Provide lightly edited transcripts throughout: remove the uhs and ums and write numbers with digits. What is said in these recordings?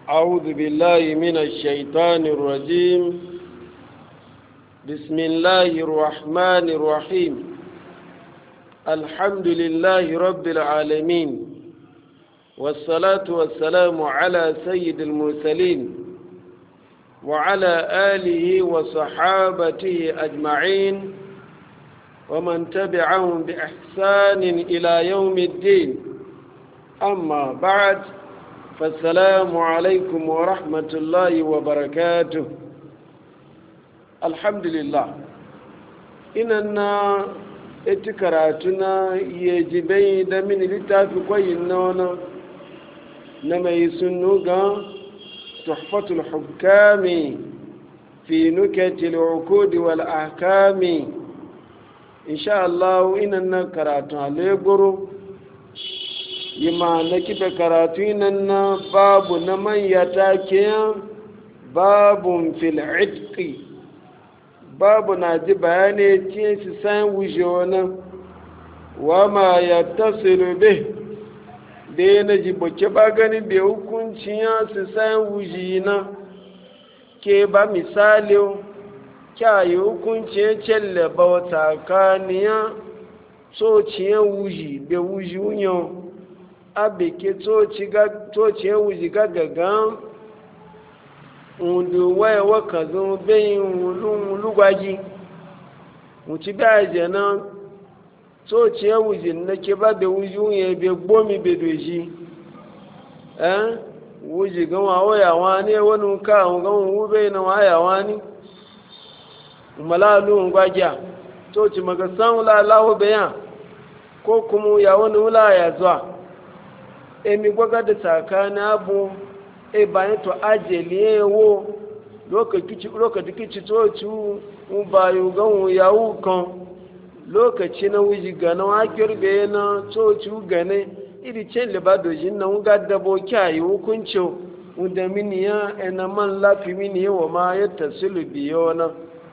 أعوذ بالله من الشيطان الرجيم. بسم الله الرحمن الرحيم. الحمد لله رب العالمين، والصلاة والسلام على سيد المرسلين وعلى آله وصحابته أجمعين ومن تبعهم بإحسان إلى يوم الدين. أما بعد، فالسلام عليكم ورحمة الله وبركاته. الحمد لله إننا اتكراتنا يجبي دمين لتافي كوينونا نما يسنوغا تحفة الحكام في نكت العقود والأحكام. إن شاء الله إننا كراتنا ليبرو yima na kife karatu nan na babu na manyata kiyan babun fil'idki, babu na ji bayani ciye su san wuce wani wa ma ya tasiru be da yana ji buke ba gani bai hukunci ya su san wuce na ke ba misali kyayi hukunci ya celle ba wata kaniya so ciye wuce bai wuce wunyon abeke toci ya wuji gagagan undu waya waka zo bayin lugwaji wuci gaje nan toci ya wuji na ke ba da wuji wunye be gbomi be doji wuji gan wayawa ne wani ka gan wube na wayawa ne malalu ngwaja toci magasan wula lahu bayan ko kuma ya wani wula ya zuwa emi gwaga da tsakanin abu bayan to ajeli ewo lokaci kici toci bayu gan yawu kan lokaci na wuji gana wakil bai na toci gane iri ce libadojin na wuga dabo kyayi hukunci wanda mini ya ena man lafi mini yawa ma ya tasiru biyo na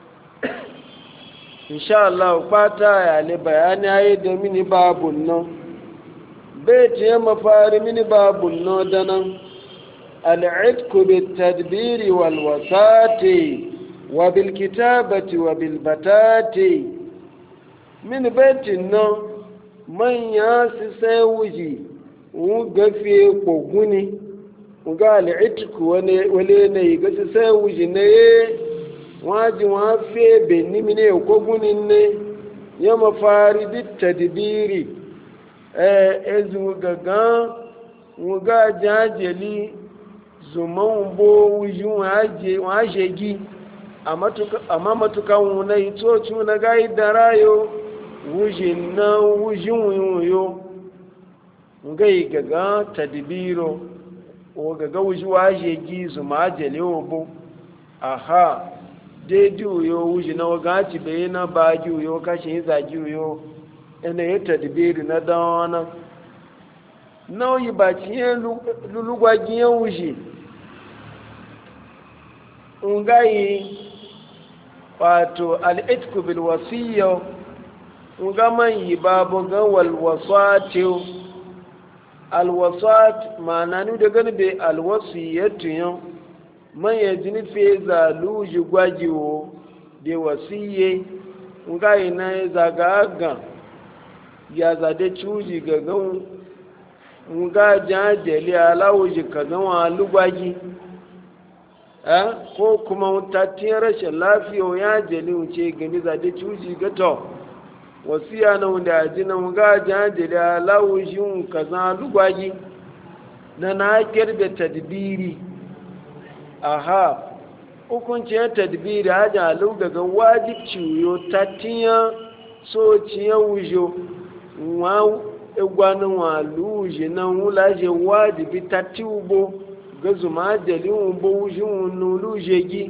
insha Allah kwata ya le bayani ya yi da mini babun nan bai ce mafari mini babun nodanan al'idku bil tadbiri wal wasati wa bil kitabati wa bil batati mini baitin nan manya su sai wuji wu gafe koguni ga al'idku wale ne ga su sai wuji ne waji wafe benni mini koguni ne ya mafari bil tadbiri ezu gaga wuga jajeli zuman bo wujin waje gi amma matuka wuna itoci na gayi da rayo wujin na wujin wuyo wuga yi gaga tadbiro o gaga wuji waje gi zuma ajeli obo aha daidai wuyo wuji na waga ci bayana ba gi wuyo kashin zagi wuyo ina ya tadbiri na dawana nauyi ba ciye lulugwagiyan wuce ungayi wato al'itku bil wasiyya unga man yi babu gan walwasati alwasat ma'ana ni da gani bai alwasiyyatu yan man ya jini fe zaluji gwajiwo bai wasiyye ungayi na ya zaga ya zade cuji ga gan nga jajeli alawuji ka gan wa lugwagi ko kuma mutattiyar rashin lafiya ya jeli wuce gani zade cuji ga to wasiya na wanda ya ji na nga jajeli alawuji ka zan lugwagi na kirbe tadbiri aha hukuncin tadbiri haja aluga ga wajibci yo tattiya so ciye wujo wa egwanin wa luje nan wulaje wajibi ta tiubo ga zuma dalin ubo wujin luje gi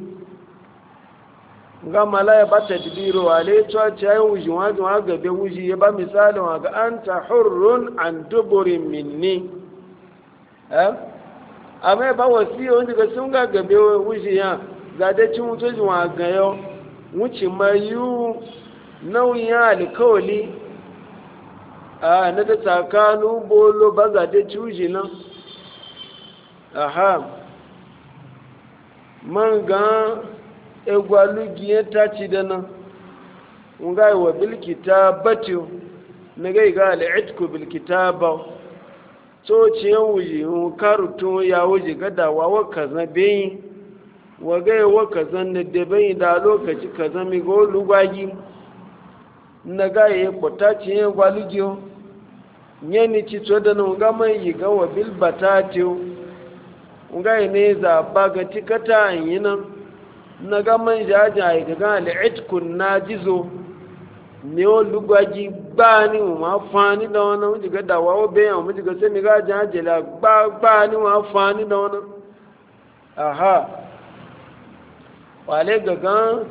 ga malaya ba ta dibiro ale to a ce wujin wajin wa gabe wuji ya ba misali wa ga anta hurrun an duburin minni amma ba wasiyo wanda ga sun ga gabe wuji ya ga da cin wutoji wa ga yau wuci mayu nauyin alkawali na da tsakanin bolo ba za da cuji nan aha man ga egwalugiye ta ci da nan nga wa bil kitabati na ga al'itku bil kitaba so ce wuji karuto ya wuji gadawa wa kaza bai wa ga wa kaza ne da bai da lokaci kaza mi go lugwagi na ga ye kota ci egwalugiyo nyeni ci to da nan ga mai yi ga wa bil batatiyo nga ne za baga tikata yina na ga man jaja ga al'itkun najizo ne o lugwaji gba ni o ma fani da wana o diga da wawo be o diga se mi ga jaje la gba ni wa fani da wana aha wale gaga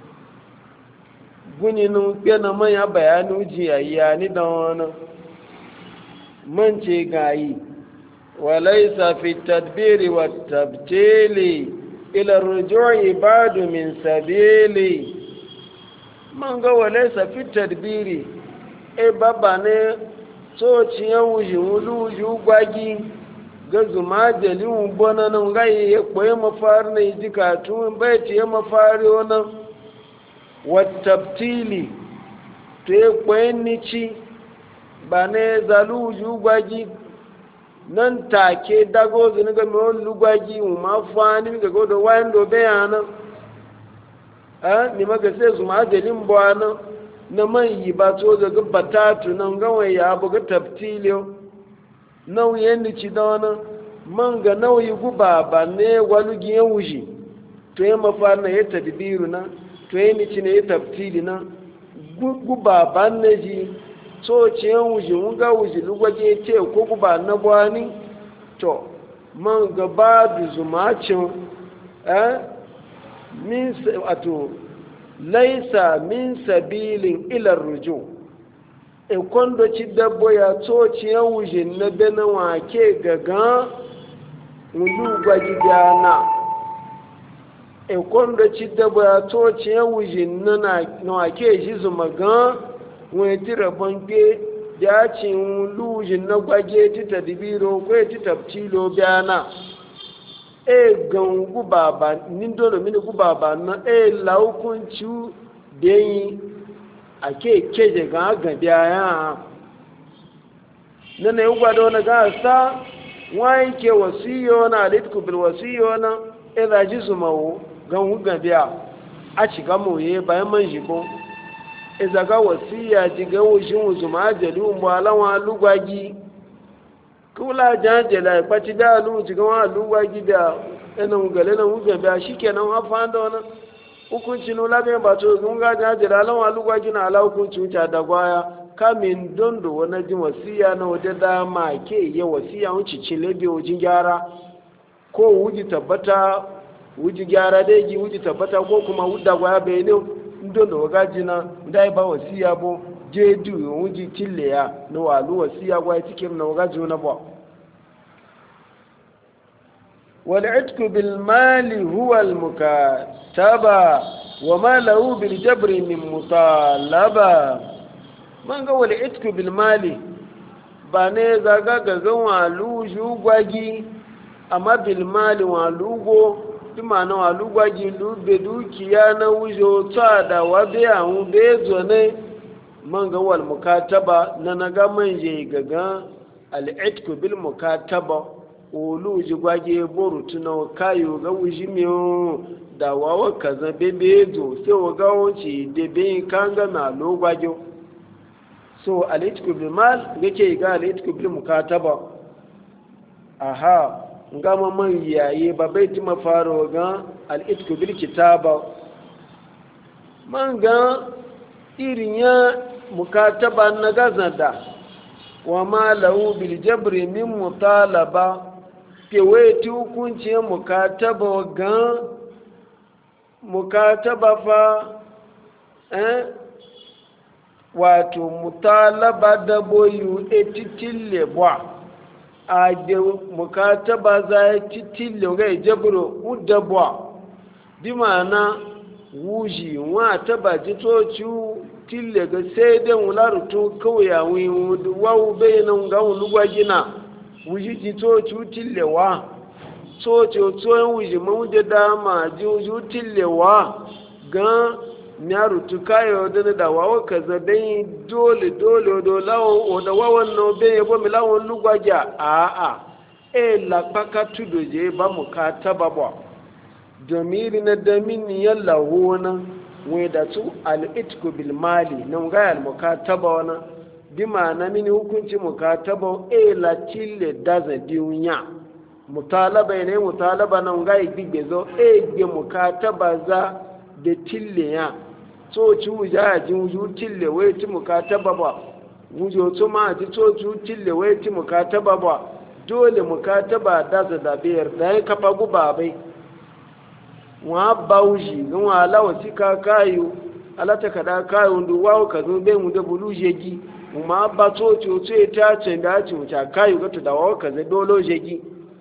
guni nu pe na man ya bayanu ji ayya ni da wana man ce gayi وليس في التدبير والتبتيل إلى الرجوع بعد من سبيل من قال وليس في التدبير إيه بابا ne soci ya wuji wulu gwagi ga zuma jalin bona nan gai ya koyi mafari na yi katun bai ce ya mafari wani wattabtili to ya koyi nici ba ne zalu wuju gwagi nan take dago zini ga mai lugwagi ma fani ga godo wayan do bayana ni maga sai su ma jalin bwana na man yi ba to daga batatu nan gawan ya buga tabtilio nauyin ni ci da wana man ga nauyi guba ba ne walugi ya wuji to ya mafar na ya tadbiru na to ya ni ci ne ya tabtili na guba ba ne ji so ce yan wuji mun ga wuji lugwaje ce ko guba na bwani to man gaba da zumacin min ato laisa min sabilin ila ruju e kondo ci dabbo ya so ce yan wuji na bena wake gaga lugwaje dana e kondo ci dabbo ya so ce yan wuji na wake shi zumaga wọ́n ti rabon pé jacin lujin na gwage ti tadibiro ko ti tabtilo biana gan gubaba nindolo mini gubaba na laukunci deyi ake keje ga biya na yi gwado na gasa wọ́n ke wasiyo na alitku bil wasiyo na ji su mawo gan biya a shiga moye bayan man jibo izaga wasiya jiga wujin wuzuma ajali umbo alawa lugwagi kula janjela pati da lu jiga wa lugwagi da ena ngale na wuga ba shikenan afanda wana hukunci no labe ba to gunga janjela alawa lugwagi na ala hukunci wuta da gwaya kamin dondo wana jin wasiya na wada da ma ke ya wasiya wuci cilebe wujin gyara ko wuji tabbata wuji gyara dai ji wuji tabbata ko kuma wudda gwaya bayane ndondo wagajina ndai ba wasiya bo jedu wuji tille ya no walu wasiya gwa tikim na wagajuna bo wal itku bil mali huwa al mukataba wa ma lahu bil jabri min mutalaba man ga wal itku bil mali ba ne zaga ga walu jugwagi amma bil mali walu go dimana wa lugwaji lube dukiya na wujo ta da wabe a hube zo ne man ga wal mukataba na naga manje gaga al'itku bil mukataba olu ji gwaje boru tuna kayo ga wuji miyo da wawa kaza bebe zo sai wa ga wuce da be kanga na lugwajo so al'itku bil mal gake ga al'itku bil mukataba aha gama man yaye ba bai ti mafaro ga al'itku bil kitaba man ga irin ya mukataba na gazada wa ma lahu bil jabri min mutalaba ke wai hukunci mukataba ga mukataba fa wato mutalaba da boyu etitille bwa a da mukataba za ya titille ga jabro udabwa bi ma'ana wuji wa taba ji tocu tille ga sai dan wularuto kawai ya wawu bayanan ga wulugwa gina wuji ji tocu tille wa so ce so wuji mun da dama ji wuji tillewa ga na rutu kayo da wawo kaza dai dole lawo da wawan no be yabo mi lawon lugwaja a la paka tudoje ba mu ka taba ba domiri na damin yalla wona wai da su al-itku bil mali nan ga al-mukataba wana bi ma'ana mini hukunci mukataba la tille daza diunya mutalaba ne mutalaba nan ga igbe zo gbe mukataba za da tille ya so ci wuja ji wuju tille wai ti mukataba ba wujo to ma ji so ci tille wai ti mukataba ba dole mukataba daza da biyar da ya kafa guba bai wa bauji gan wa lawa sika kayu alata kada kayu ndu wawo kazo be mu da buluje gi ma ba to to ce ta ce da ci mu ta kayu ga to da wawo kazo dolo jegi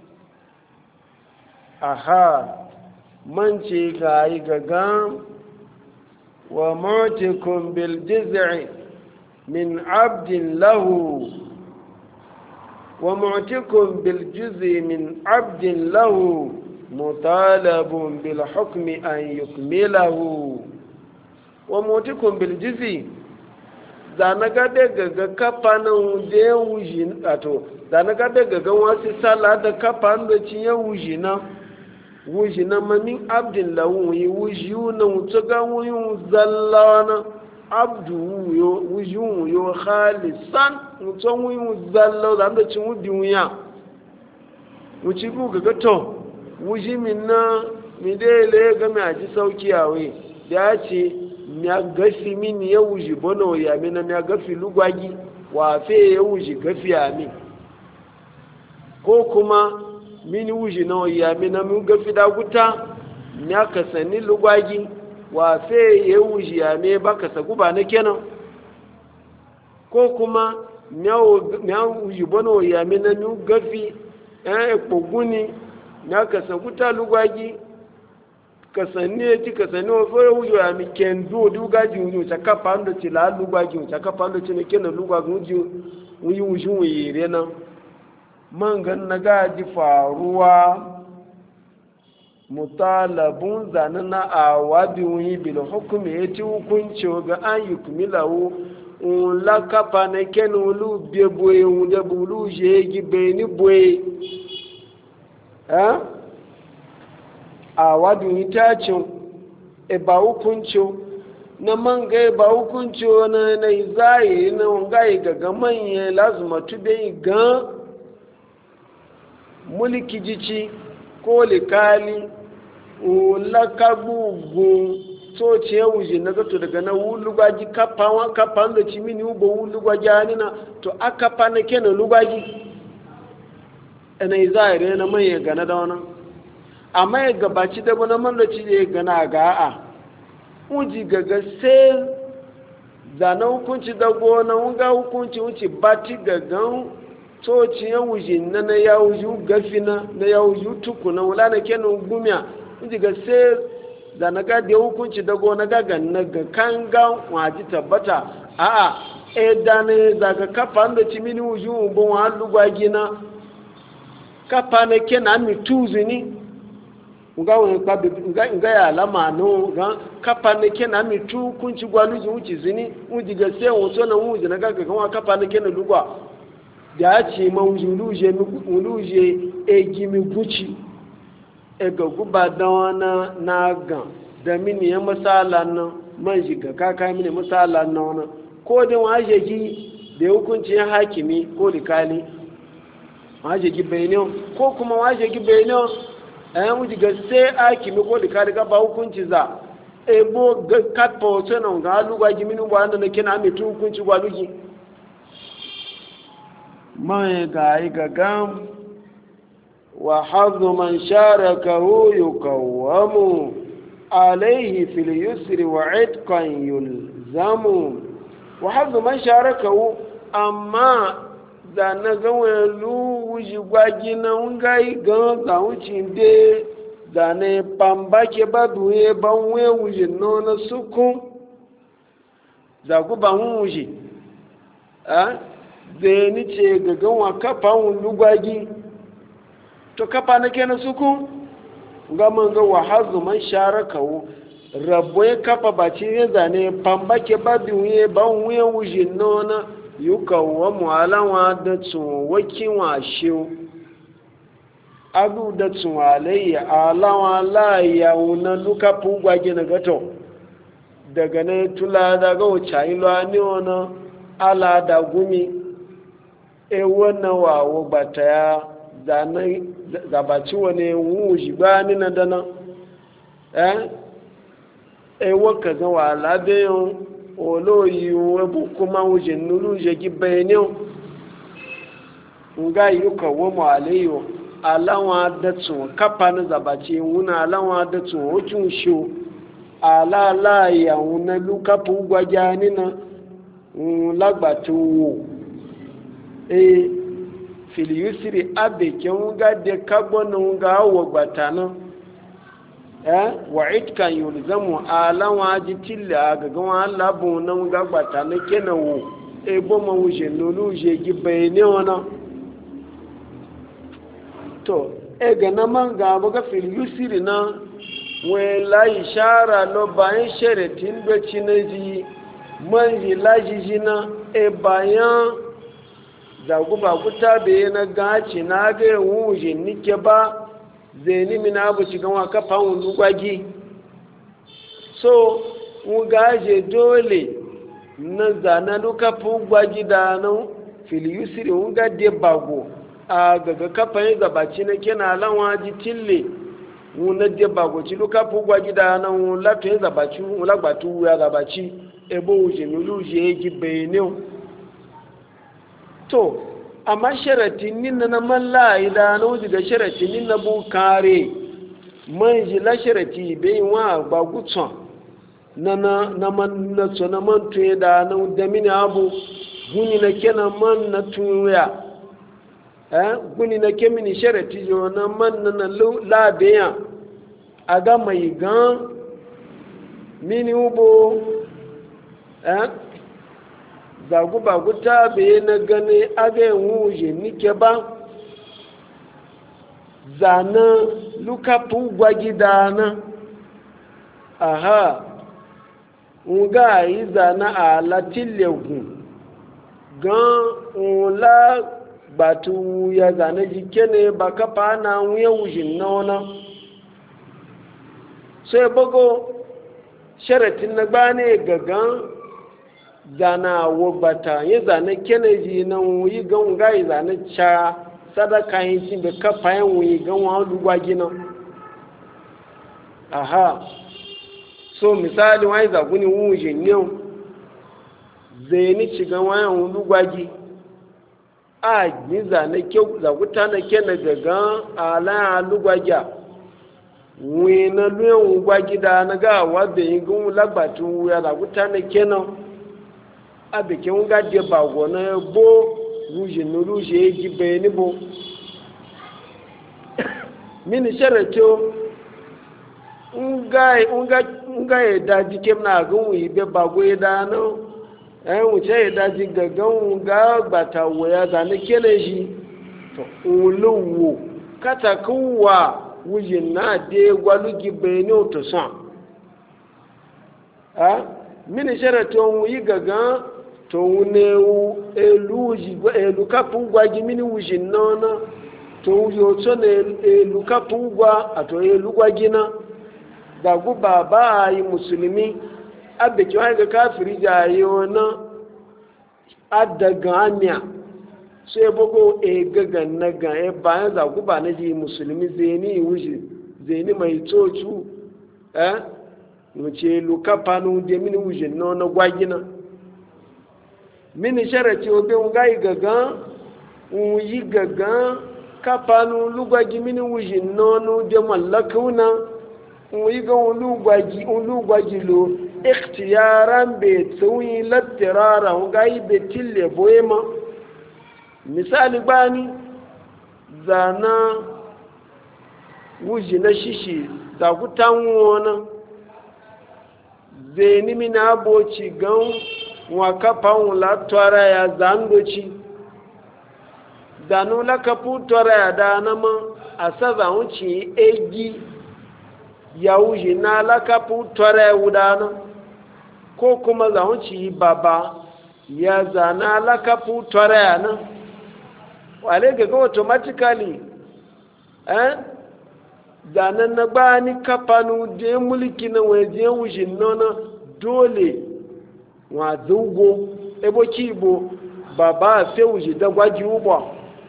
aha man ce kai gaga wa mutikum bil jiz'i min 'abdin lahu wa mu'tikum bil juz'i min 'abdin lahu مطالب بالحكم أن يكمله وموتكم بالجزي zanaga daga kafanin da ya wuji ato zanaga daga wasu sala da kafan da ci ya wuji na mamin abdin lahu yi wuji na wuce ga wuyin zallana abdu wuji wuyo khalisan wuce wuyin zallana da da ci wudi wuya wuci bu ga to wuji minna mi dele ga mi aji sauki yawe da ce ya gafi min ya wuji bono ya mina ya gafi lugwagi wa fe ya wuji gafi ya mi ko kuma min wuji na ya mina mi gafi da guta ya kasani lugwagi wa fe ya wuji ya me ba ka sagu ba na kenan ko kuma ya wuji bono ya mina mi gafi ya kpoguni na kasa kuta lugwagi kasanne ti kasanne o fo wujo ya mi kendo lugaji wujo chaka pando ti la lugwagi chaka pando ti ne keno lugwagi wujo wuyi wujo wire na mangan na gaji faruwa mutalabun zanana awadi wuyi bil hukmi yati hukunci ga an yukmilahu la kapa ne keno lu beboye wunde bulu je gibe ni boye a wadun itacin ba hukuncin na man gai ba hukuncin na izaye na wangaye gaga manye lazuma tube gan mulki jici ko likali lakagugun soci ya wuce na gato daga na wulugwaji kafan da ci mini ubo wulugwaji hanina to a kafa na kenan lugwaji ina izaye na manye gana da wani amma ya gabaci da wani mandaci ya gana ga a uji gaga sai zana hukunci da gona wunga hukunci wuce bati gagan toci ya wuce na ya wuce gafina na ya wuce tukuna wula na kenan gumiya uji ga sai zana ga da hukunci da gona gaga na ga kan ga waji tabbata a da ne zaga kafa da ci mini wuce umbon wa lugwagi na kafa na kenan mi tuzini nga ya alama no ga kapa ne ke na mitu kunci gwalu ji wuci zini wuji ga sai wato na wuji na gaga kan kapa ne ke na lugwa da ya ce ma wuji luje gimi guci ga guba da wana na ga da mini ya masala nan man ji ga kaka mini masala nan wana ko da waje gi da hukuncin hakimi ko likali waje gi bayani ko kuma waje gi bayani ayan wuji ga sai aki mi ko da riga ba hukunci za ebo ga katpa wato nan ga lugwa gimi nu ba na kina mai tu hukunci gwa lugi mai ga yi ga gam wa hadhu man sharakahu yukawwamu alayhi fil yusri wa itqan yulzamu wa hadhu man sharakahu amma da na gawa lu wuji gwagi na ngai gan da wucin de da ne pamba ke ba duye ban we wuji no na suku da ku ban wuji a de ni ce ga gan wa kafa lu gwagi to kafa na kenan suku ga man ga wa hazu man sharakawo rabo ya kafa baci ya zane pambake babi wuye ba wuye wuji nona yuka wa mu'alawa da tsowakin wa shew abu da tsuwalayya alawa layya wuna luka fugwa gina gato daga na tula daga wuce ilo ne wani ala da gumi wannan wawo bata ya zabaci wani wuji ba ni na dana waka zan wa alabeyin oloyi webu kuma wujin nulu je gibayenin nga yi ka wo mu alayo alawa da tun kafa na zabaci wuna alawa da tun hukun sho alala ya wuna lukapu gwajani na lagbatu wo filiyusiri abeke nga de kagbona nga wo gbatana wa itkan yulzamu alawa jitilla ga gawa labu na nga gbatana kenawo ebo ma wuje lolu je gibayne wana to ga na man ga ga filiyusiri na we la ishara lo bayan sheretin do cinaji man ji lajijina bayan zagu ba kuta be na gaci na ga wuje nike ba zeni mina bu ci ganwa kafa wundu gwagi so mu gaje dole na zana duka fu gwagi da nan filiyusiri mun ga de bago a gaga kafa yin gabaci na kena lawa ji tille mu na de bago ci duka fu gwagi da nan lato yin gabaci mu lagbatu ya gabaci ebo wuje mi luje gi bene to amma sharatin nin na man la idanu daga sharatin nin na bukare man ji la sharati bai wa ba gutson na man na so na man tuye da na da mini abu guni na kenan man na tuya guni na ke mini sharati jo na man na la beya aga mai gan mini ubo zagu ba guta bai na gane agayin wuje nike ba zana lukafin gwagida na aha nga yi zana a latin legun gan ula batu ya zana jike ne ba kafa na wuye wujin na wana sai bago sharatin na gbane gagan zana wogbata ya zane keneji na wuyi gan gai zane cha sadaka yin cin da kafa yin wuyi gan wa lugwagi na aha so misali wani zaguni wuje ne zai ni ci gan wayan lugwagi a yi zane kyau zaguta na kene gagan ala lugwagya wuyi na luyan lugwagi da na ga wadda yin gan lagbatu ya zaguta na kenan abike nga de bago na bo ruje no ruje ji be ni bo mini sharato nga e da ji kem na gun wi be bago e da no mu che e da ji gagan nga gbata wo ya da ne kele ji to uluwo kata kuwa ruje na de gwalu gi be ni o to san mini sharato wi gagan to wunewu elu kafin gwa gimini wujin nona to yoto na elu kafin gwa a to elu gwa gina da guba ba a yi musulmi abeki wani ga kafiri jaye wani adaga anya so ya bugu gagan na ga bayan za guba na ji musulmi zeni wuji zeni mai tocu wuce elu kafanu gemini wujin nona gwa gina mini sharati obe ngai gagan yi gagan kapanu lugwaji mini wuji nonu de mallakuna yi gan lugwaji lo ikhtiyaran be tsuyi lattirara ngai be tille boyema misali bani zana wuji na shishi za kutan wona zeni mina aboci gan waka pawun la twara ya zangoci zanu la kapu twara ya da na ma asaza wuce egi ya wuce na lakafu tore wudana ko kuma za wuce baba ya zana lakafu tore yana wale ga automatically zanen na bani kafanu je mulki na waje wuce nona dole wa zugo ebo kibo baba fe wuce da gwaji ubo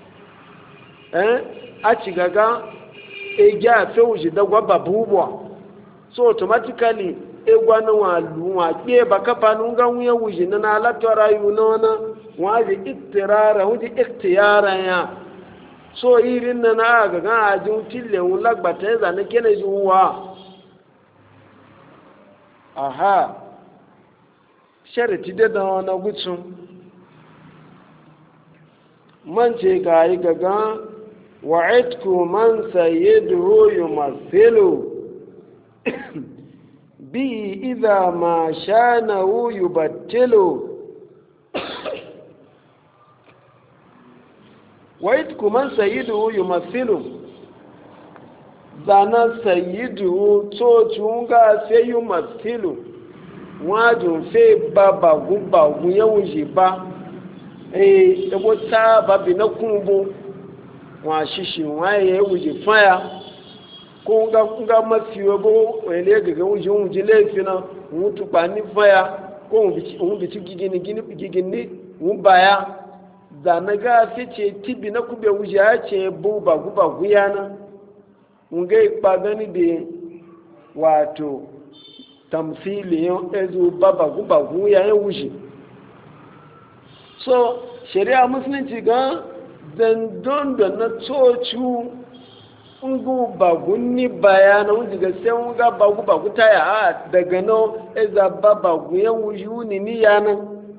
a ci gaga egya fe wuce da gwa babu ubo so automatically egwa na wa ke ba kafanu ga wuya wuce na alatora yu nona wa ji ittirara wuce ikhtiyara ya so irin na na ga ga ajin tille wun lagbata ya zane kene juwa aha sharati da wani gutsun man ce ga yi gaga wa'idku man sayyidu yumathilu bi idha ma shanahu yubattilu wa'idku man sayyidu yumathilu zana sayyidu to chunga se yumathilu wajin fe babagun yawon shi ba ebo ta babi na kumbo wa shishi waye ya wuce faya ko nga mafi wabo wale gaga wuce laifi na mutu kwani faya ko wun bici gigini wun baya da na ga fice tibi na kube wuce ya ce bu bagu yana wun ga ikpa gani da wato tamfili yan ezu bagu ya yan wuce so shari'a musulunci ga dandon da na tsoci ungu bagunni bayana wunji ga sai unga bagu taya a daga nan eza bagu yan wuce ni yana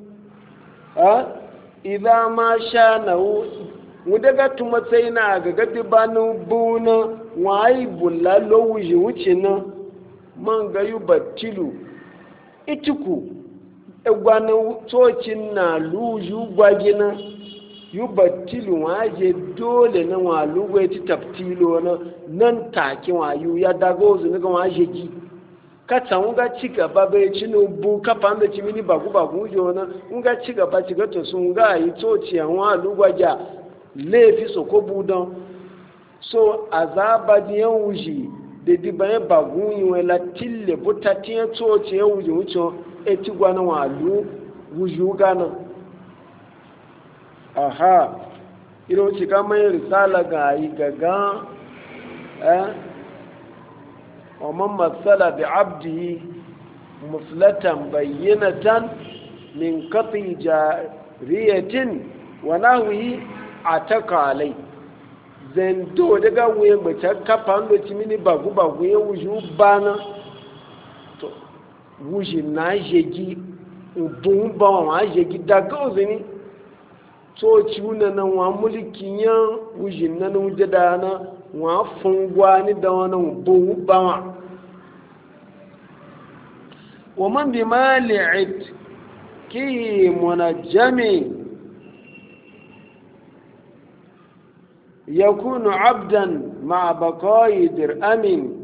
idan ma sha na wu daga tuma sai na ga gadi banu buna wai bulalo wuce na man ga yi batilu itiku egwanin tocin na luju gwagina yi batilu waje dole na waluwa ya ci taftilo na nan take wayu ya dago su nika waje gi kata nga ci gaba bai ci nubu kafa da ci mini bagu wujo na nga ci gaba ci gato sun ga yi toci yan walu gwaja laifi so ko budan so azaba diyan wuji da dibayen bagun yi wa latille butatiyan tsoce ya wuce wuce eti gwana walu wuju gana aha ilo wuce kama yin risala ga yi gaga wa man matsala bi abdi muflatan bayyanatan min kafi jariyatin wa nahwi ataka alai zendo daga wuyen bace kafa ndo timini bagu ya wuju bana to wuji na jeji ubun ba wa jeji daga ozini to ciuna na wa mulkin yan wuji na na wujada na wa fungwa ni da wannan ubun ba wa man bi mali'id ki munajjami يكون عبدا مع بقاء درهم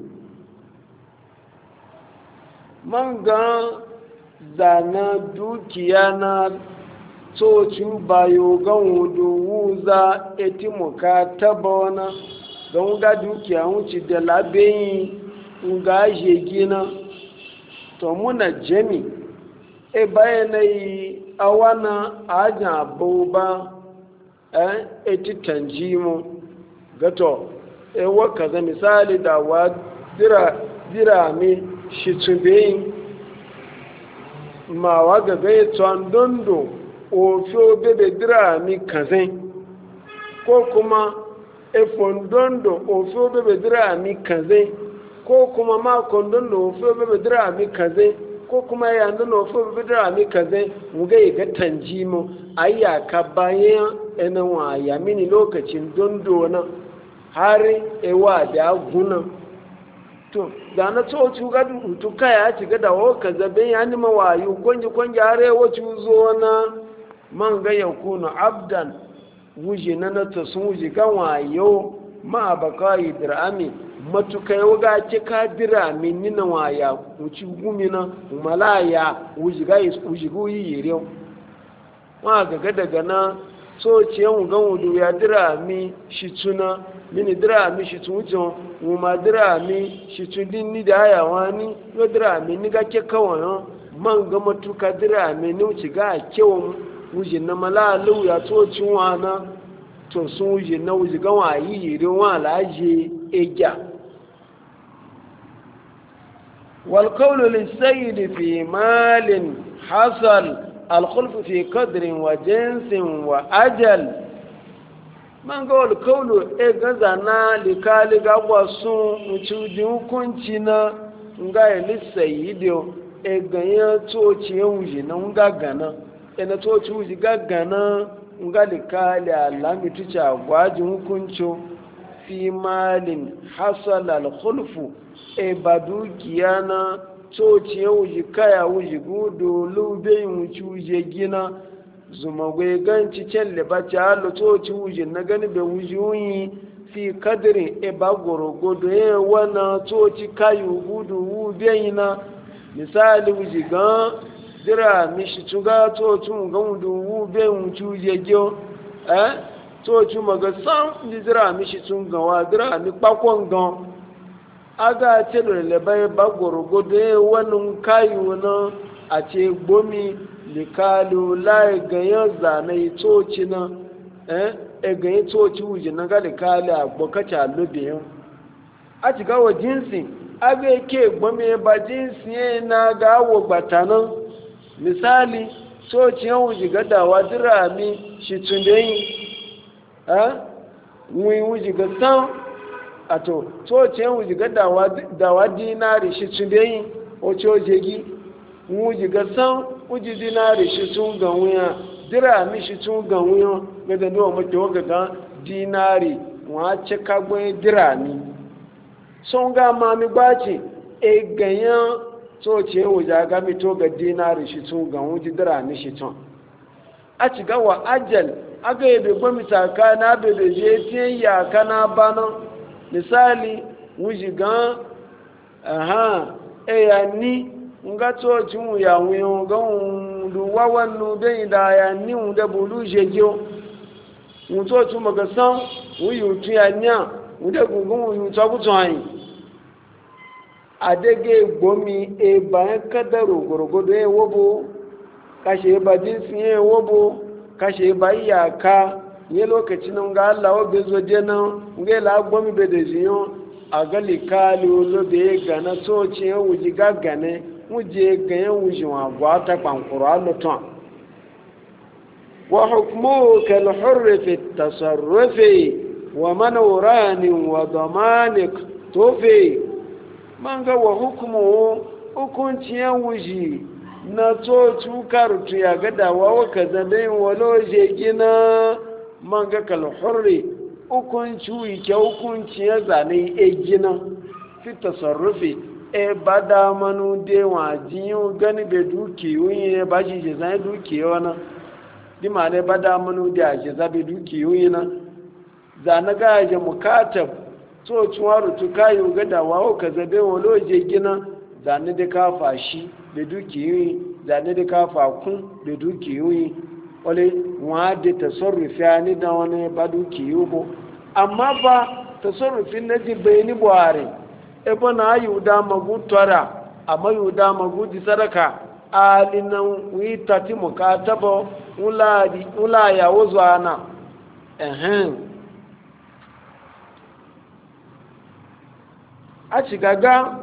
من قال زانا دوكيانا توچو باyo gan wuza eti mukatabona don ga dukiya wuci da labeyi nga jegina to muna jami e bayanai awana aja boba eti tanjimu gato ewa kaza misali da wa dira mi shi tumbeyin ma wa gaga ya tsandondo ofio bebe dira mi kazin ko kuma efondondo ofio bebe dira mi kazin ko kuma ma kondondo ofio bebe dira mi kazin ko kuma yanzu na ofio bebe dira mi kazin muga yi ga tanjimu ayyaka bayan ina wa ya mini lokacin dondo na har ewa da guna to da na so cu ga to kaya ci ga da wo ka zabe ya ni mawayu konji har ewa cu zo na man ga yakunu abdan wuje na ta sun wuje ga wayo ma baka yi dirami matuka yau ga ke ka dirami nina waya wuci gumina malaya wujigu yi yire wa gaga daga na so ce yawon gan wudu ya dirami shi tuna mini dirami shi tun wucin wuma dirami shi tun din ni da hayawa ni yau dirami ni ga ke kawai man ga matuka dirami ni wuci ga kewon wujin na malalu ya to cinwa na to sun wuce na wuce gawa yi yiri wa laje eja walkaulu lissayidi fi malin hasal alkhulfu fi kadrin wa jinsin wa ajal man ga walkaulu e gaza na likali gagwa sun uci hukunci na nga ya lissayidi e ganyen toci ya wuce na nga gana ina toci wuce gaggana ngali kali alami tuca gwajin hukuncin fi malin hasal al-khulfu e badukiya na tsoci ya wuji kaya wuji gudu lube wuci wuje gina zuma gwe ganci can libaci halu tsoci wuji na gani bai wuji wuyi fi kadirin e ba gorogodo ya wana tsoci kayu gudu wube na misali wuji gan dira mishi tuga to tun ga wudu be wucu je gyo to tu maga san di dira mishi tun ga wa dira mi pakon gan aga ce le bai ba gorogodo e wannan kayu na a ce gbomi likalu la ga ya zane to ci na e ga ya to ci wuje na ga likali agbokacha lobe a ci ga wa jinsi aga ke gbomi ba jinsi na ga wo gbatanan misali sociyan wuji gadawa dirami shi tundeyi wuji ga san ato sociyan wuji gadawa dinari shi tundeyi o cojegi wuji ga san wuji dinari shi tun ganwuya dirami shi tun ganwuya gada ne wa mace waga ga dinari wace kagbe dirami sun ga mami gbaci e ganyan so ce wuce ga mito ga dinari shi tun ga wuji dirami shi tun a ci gawa ajal aga yi bai gwami taka na bebe je tiye ya kana bana misali wuji gan ya ni nga to ci mu ya wuyo ga du wawan nu dai da ya ni mu da bulu je jo mu to ci maga san wuyu tu ya nya mu da gungun wuyu ta ku tsan adege gbomi e ba kadaro gorogodo e wobo kashe ba jinsi e wobo kashe ba iyaka ye lokacin ga Allah wa bezo je nan nge la gbomi be de jiyo agali kalu lo be gana so che wuji gagane wuje gan wuji wa gwa ta pankuro allo ton wa hukmu kal hurr fi at-tasarruf wa man urani wa damanik tufi manga wa hukumu hukunci ya wuji na to tukar tu ya gada wa kaza dai waloje gina manga kal hurri hukunci wike hukunci ya zane e gina fi tasarrufi e bada manu de wa jiyo gani be duki yuyi ba shi je zai duki wana di ma ne bada manu da je zabe duki yuyi na zana ga je mukatab so tuwaru tu kayu gada wawo ka zabe walo je gina zane da kafa shi da dukiyoyi zane da kafa kun da dukiyoyi wale wa da tasarrufi ni da wani ba dukiyo bo amma ba tasarrufin na ji bayani buhari ebe na yi uda magu twara amma yi uda magu di sadaka alinan wi tati mukataba ula ya wuzo ana a ci gaga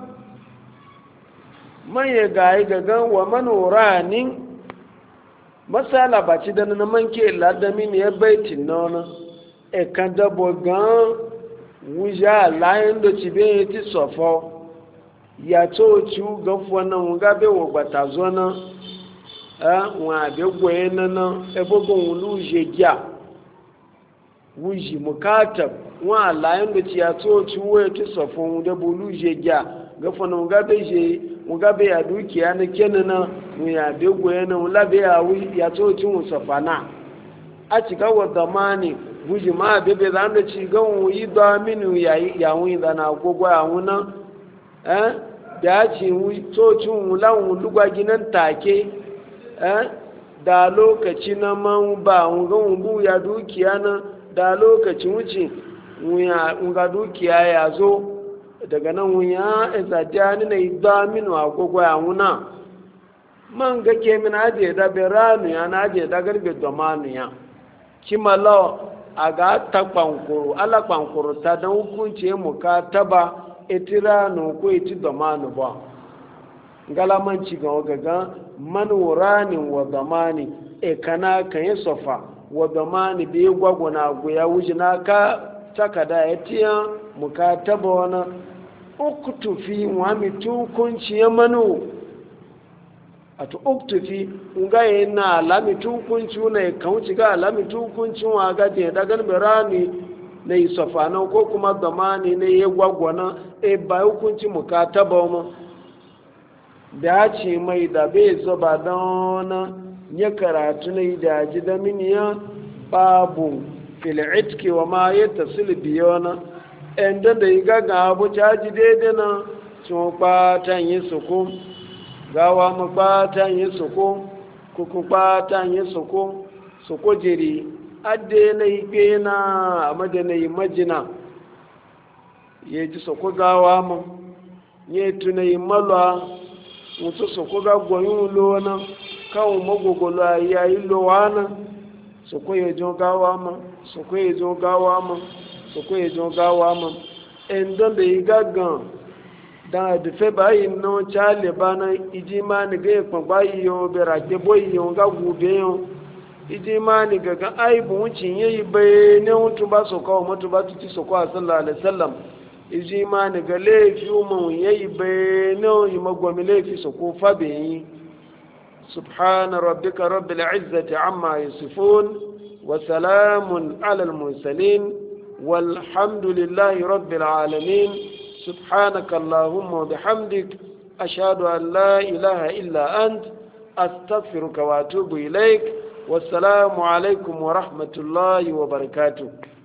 manye gayi gaga wa manoranin masala ba ci da na manke ladami ne ya baiti nona e kan dabo gan wuja layin da ci be ti sofo ya to ci gafo na nga be wo gbata zo na wa be gwe na na e bogon wulu je gya wuji mukatab wa layin da ci ya to ci wo ti sofo da bulu je gya gafo na nga be je nga be ya dukiya na kenana mu ya be gwe na wula be ya wi ya to ci mu sofana a ci ga wa zamani wuji ma bebe zan da ci gan wuyi da minu ya wuyi da na gogwa ya wuna da ci wuyi tocin wulan lugwa ginan take da lokaci na man ba wungan wumbu ya dukiya na da lokacin wuce wunga dukiya ya zo daga nan wuya izadiyani na idda minu a gogwa ya wuna man ga ke min aje da beranu ya na aje da garbe domanu ya kimala a ga ta kwankuru ala kwankuru ta don hukunci mu ka taba etiranu ko eti domanu ba galamanci ga gaga man wuranin wa zamani e kana kan yi sofa wa zamani da ya gwagwana goya wuce na ka takada ya tiya mu ka taba wani uktufi wa mitukunci ya manu a to uktufi nga yi na alami tukunci na ya kawunci ga alami tukunci wa gaje da galibin rani na yi sofa na ko kuma zamani na ya gwagwana e ba hukunci mu ka taba wani da ce mai da bai zuba don ya karatu na idaji da miniya babu fil'itki wa ma ya tasiri biyona inda da yi gaga abu caji daidai na sun kpatan yi suku gawa mu kpatan yi suku kuku kpatan yi suku jiri adde na ikpe na amadana yi majina ya ji suku gawa mu ya tuna yi malwa mutu su kuga gwayin lona kawo magogolo a yayi lowana su kwaye jon gawa ma su kwaye jon gawa ma su kwaye jon gawa ma in don da yi gaggan da dufe bayi no chale bana iji ma ni ga ikon bayi yo bera ke boyi yo ga gube yo iji ma ni ga ga aibu wucin yayi bai ne mutu ba su kawo mutu ba tuci su kwa sallallahu alaihi wasallam iji ma ni ga laifi umar yayi bayanin yi magwami laifi su ko fabe yi subhana rabbika rabbil izzati amma yasifun wa salamun alal mursalin walhamdulillahi rabbil alamin subhanaka allahumma wa bihamdik ashhadu an la ilaha illa ant astaghfiruka wa atubu ilaik wassalamu alaikum wa rahmatullahi wa barakatuh